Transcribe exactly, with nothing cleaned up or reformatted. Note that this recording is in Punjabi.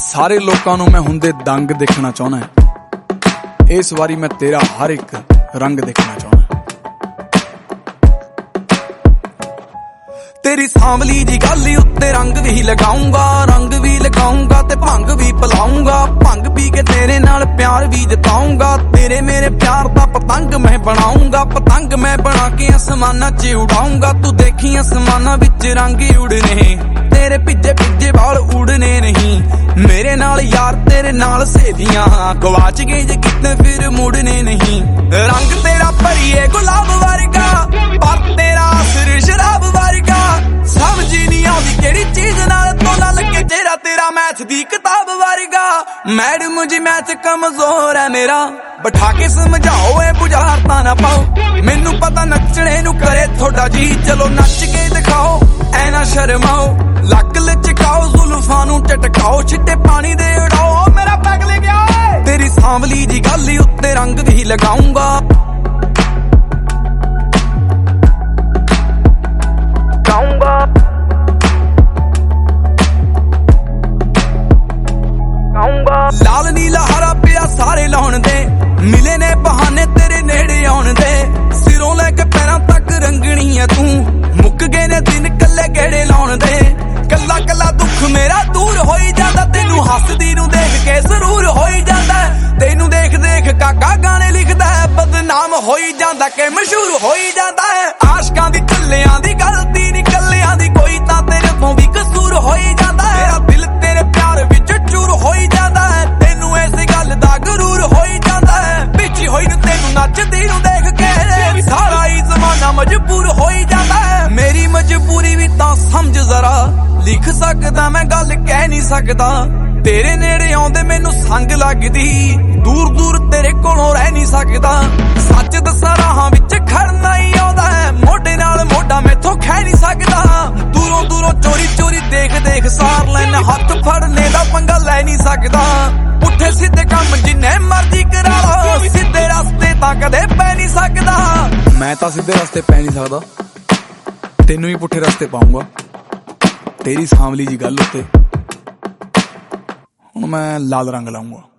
ਸਾਰੇ ਲੋਕਾਂ ਨੂੰ ਮੈਂ ਹੁੰਦੇ ਦੰਗ ਦੇਖਣਾ ਚਾਹੁੰਦਾ। ਇਸ ਵਾਰੀ ਮੈਂ ਤੇਰਾ ਹਰ ਇੱਕ ਰੰਗ ਦੇਖਣਾ ਚਾਹੁੰਦਾ। ਤੇਰੀ ਸਾਂਵਲੀ ਦੀ ਗੱਲ ਉੱਤੇ ਰੰਗ ਵੀ ਲਗਾਉਂਗਾ, ਰੰਗ ਵੀ ਲਗਾਉਂਗਾ ਤੇ ਭੰਗ ਵੀ ਪਿਲਾਉਂਗਾ। ਭੰਗ ਪੀ ਕੇ ਤੇਰੇ ਨਾਲ ਪਿਆਰ ਵੀ ਜਤਾਉਂਗਾ। ਤੇਰੇ ਮੇਰੇ ਪਿਆਰ ਦਾ ਪਤੰਗ ਮੈਂ ਬਣਾਉਂਗਾ, ਪਤੰਗ ਮੈਂ ਬਣਾ ਕੇ ਅਸਮਾਨਾਂ 'ਚ ਉਡਾਉਂਗਾ। ਤੂੰ ਦੇਖੀ ਅਸਮਾਨਾਂ ਵਿੱਚ ਰੰਗ ਉਡਨੇ, ਤੇਰੇ ਭਿੱਜੇ ਭਿੱਜੇ ਵਾਲ ਉਡਨੇ ਨਹੀਂ। ਮੇਰੇ ਨਾਲ ਯਾਰ ਤੇਰੇ ਨਾਲ ਸਹੇਲੀਆਂ, ਗਵਾਚ ਗਏ ਜੇ ਕਿਤੇ ਫਿਰ ਮੁੜਨੇ ਨਹੀਂ। ਰੰਗ ਤੇਰਾ ਭਰੀਏ ਗੁਲਾਬ ਵਰਗਾ, ਪਰ ਤੇਰਾ ਅਸਰ ਸ਼ਰਾਬ ਵਰਗਾ। ਸਮਝ ਨਹੀਂ ਆਉਂਦੀ ਕਿਹੜੀ ਚੀਜ਼ ਨਾਲ ਤੋਲਾ ਲੱਗੇ, ਤੇਰਾ ਤੇਰਾ ਮੈਥ ਦੀ ਕਿਤਾਬ ਵਰਗਾ। ਮੈਡਮ ਜੀ ਮੈਥ ਕਮਜ਼ੋਰ ਹੈ ਮੇਰਾ, ਬਿਠਾ ਕੇ ਸਮਝਾਓ ਇਹ ਬੁਝਾਰਤਾਂ ਨਾ ਪਾਓ। ਮੈਨੂੰ ਪਤਾ ਨੱਚਣੇ ਨੂੰ ਕਰੇ ਤੁਹਾਡਾ ਜੀ, ਚਲੋ ਨੱਚ ਕੇ ਦਿਖਾਓ ਐ ਨਾ ਸ਼ਰਮਾਓ। ਲੱਕ ਲਚਕਾਓ ਜ਼ੁਲਫਾਂ ਨੂੰ ਝਟਕਾਓ, ਛਿੱਟੇ ਪਾਣੀ ਦੇ ਉਡਾਓ ਮੇਰਾ ਪੈਗ ਲੈ ਗਿਆ। ਤੇਰੀ ਸਾਂਵਲੀ ਦੀ ਗੱਲ ਉੱਤੇ ਰੰਗ ਵੀ ਲਗਾਉਂਗਾ, ਲਾਲ ਨੀਲਾ ਹਰਾ ਪਿਆ ਸਾਰੇ ਲਾਉਣ ਦੇ, ਮਿਲੇ ਨੇ ਬਹਾਨੇ ਤੇਰੇ ਨੇੜੇ ਆਉਣ ਦੇ। ਸਿਰੋਂ ਲੈ ਕੇ ਪੈਰਾਂ ਤੱਕ ਰੰਗਣੀ ਐ ਤੂੰ, ਮੁੱਕ ਗਏ ਨੇ ਦਿਨ ਕੱਲੇ ਗੇੜੇ ਲਾਉਣ ਦੇ। ਕੱਲਾ ਕੱਲਾ ਦੁੱਖ ਮੇਰਾ ਦੂਰ ਹੋਈ ਜਾਂਦਾ, ਤੈਨੂੰ ਹੱਸਦੀ ਨੂੰ ਦੇਖ ਕੇ ਜ਼ਰੂਰ ਹੋਈ ਜਾਂਦਾ। ਤੈਨੂੰ ਦੇਖ ਦੇਖ ਕਾਕਾ ਗਾਣੇ ਲਿਖਦਾ, ਬਦਨਾਮ ਹੋਈ ਜਾਂਦਾ ਕਿ ਮਸ਼ਹੂਰ ਹੋਈ ਜਾਂਦਾ ਹੈ। ਆਸ਼ਕਾਂ ਦੀ ਕੱਲਿਆਂ ਦੀ ਗਲਤੀ ਨੀ, ਕੱਲਿਆਂ ਦੀ ਕੋਈ ਤਾਂ ਤੇਰੇ ਤੋਂ ਵੀ ਕਸੂਰ ਹੋਈ ਜਾਂਦਾ ਹੈ। ਮੇਰਾ ਦਿਲ ਤੇਰੇ ਪਿਆਰ ਵਿੱਚ ਚੂਰ ਹੋਈ ਜਾਂਦਾ ਹੈ, ਤੈਨੂੰ ਇਸ ਗੱਲ ਦਾ ਗਰੂਰ ਹੋਈ ਜਾਂਦਾ ਹੈ। ਪਿੱਛੇ ਹੋਈ ਨੂੰ ਤੈਨੂੰ ਨੱਚਦੀ ਨੂੰ ਦੇਖ ਕੇ ਸਾਰਾ ਹੀ ਜ਼ਮਾਨਾ ਮਜਬੂਰ ਹੋਈ ਜਾਂਦਾ ਹੈ। ਮੇਰੀ ਮਜਬੂਰੀ ਵੀ ਤਾਂ ਸਮਝ ਜ਼ਰਾ, ਲਿਖ ਸਕਦਾ ਮੈਂ ਗੱਲ ਕਹਿ ਨਹੀਂ ਸਕਦਾ। ਤੇਰੇ ਨੇੜੇ ਆਉਂਦੇ ਮੈਨੂੰ ਸੰਗ ਲੱਗਦੀ, ਦੂਰ ਦੂਰ ਤੇਰੇ ਕੋਲੋਂ ਰਹਿ ਨਹੀਂ ਸਕਦਾ। ਸੱਚ ਦੱਸਾਂ ਰਾਹਾਂ ਵਿੱਚ ਖੜਨਾ ਹੀ ਆਉਂਦਾ ਹੈ, ਮੋਢੇ ਨਾਲ ਮੋਢਾ ਮੈਥੋਂ ਖਹਿ ਨਹੀਂ ਸਕਦਾ। ਦੂਰੋਂ ਦੂਰੋਂ ਚੋਰੀ ਚੋਰੀ ਦੇਖ ਦੇਖ ਸਾਰ ਲੈਣ, ਹੱਥ ਫੜਨੇ ਦਾ ਪੰਗਾ ਲੈ ਨਹੀਂ ਸਕਦਾ। ਪੁੱਠੇ ਸਿੱਧੇ ਕੰਮ ਜਿੰਨੇ ਮਰਜ਼ੀ ਕਰਾ ਲਓ, ਸਿੱਧੇ ਰਸਤੇ ਤਾਂ ਕਦੇ ਪੈ ਨਹੀਂ ਸਕਦਾ। ਮੈਂ ਤਾਂ ਸਿੱਧੇ ਰਸਤੇ ਪੈ ਨਹੀਂ ਸਕਦਾ, ਤੈਨੂੰ ਹੀ ਪੁੱਠੇ ਰਸਤੇ ਪਾਉਂਗਾ। ਤੇਰੀ ਸਾਂਵਲੀ ਜੀ ਗੱਲ ਉੱਤੇ ਹੁਣ ਮੈਂ ਲਾਲ ਰੰਗ ਲਾਉਂਗਾ।